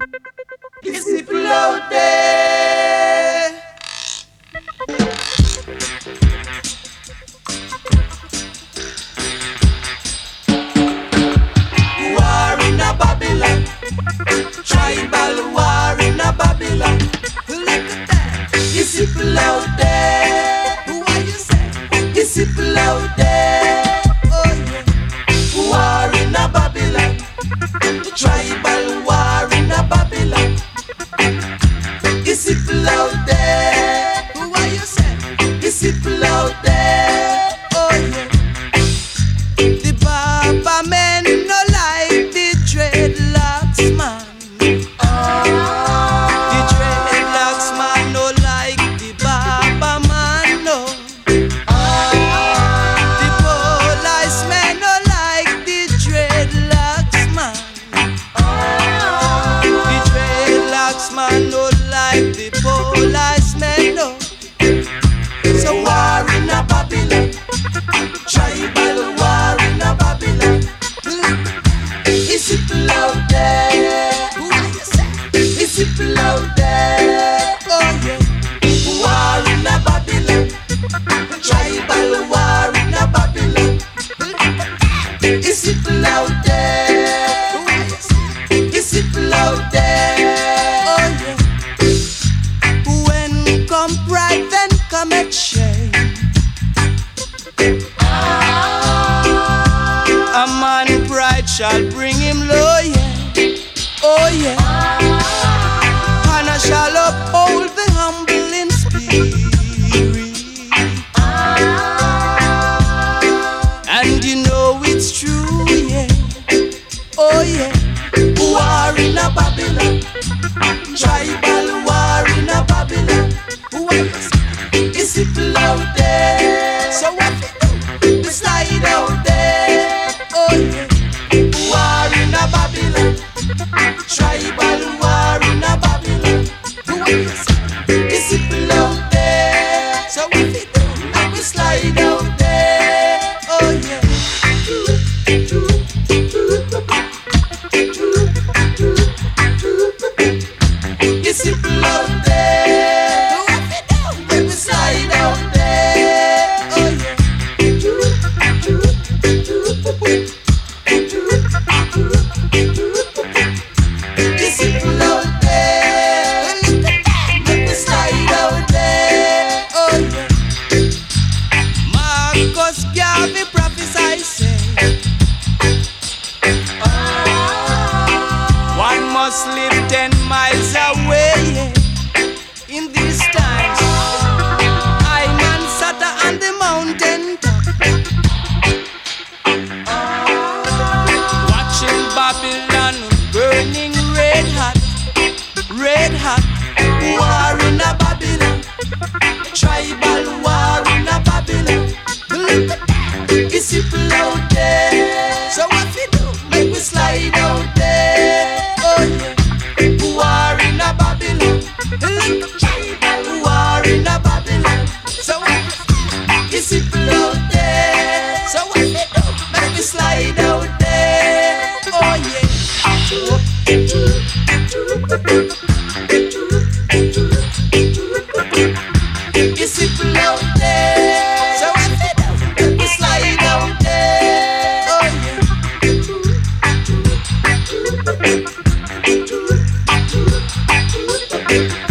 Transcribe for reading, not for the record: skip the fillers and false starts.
It's people out there. War in a Babylon, tribal war in a Babylon. Look at that. It's people out there. Who are you saying? It's people out there. Oh yeah. War in a Babylon, tribal war in a Babylon. It's people out there. Who are you saying? It's people out there. Oh yeah. The Baba men no like the dreadlocks man. The dreadlocks man no like the Baba man no. The police men no like the dreadlocks man. The dreadlocks man no like the police men no. So war in a Babylon, tribal war in a Babylon. It's people out there. Who are you saying? It's people out there. Oh yeah. War in a Babylon, tribal war in a Babylon. It's people out there. Who are you saying? It's people out there. Oh yeah. When come pride, then come a shame. A man pride shall bring him low, yeah. Oh yeah. And I shall uphold the humble in spirit. And you know it's true, yeah. Oh yeah. War in a Babylon, tribal war in a Babylon. Who are you saying? It's people out there. So what we do? We slide out there. Oh yeah. War in a Babylon, tribal war in a Babylon. Who are you saying? It's people out there. So what we do? We slide out there. Oh yeah. It's people out there. What we do? When we slide out there. Oh yeah. It's people out there. Look at that. When we slide out there. Oh yeah. Marcus Garvey prophesy say, one must live 10 miles away, yeah. In these times, I man sat on the mountain top, watching Babylon burning red hot, red hot. War in a Babylon, tribal war in a Babylon. Look at that, it's people out there. So what we do? Make we slide out there. Oh yeah. War in a Babylon, look, tribal war in a Babylon. So it's people out there. So what we do? Make we slide out there. Oh yeah. It's people out there. So what we do? Make we slide out there. Oh yeah.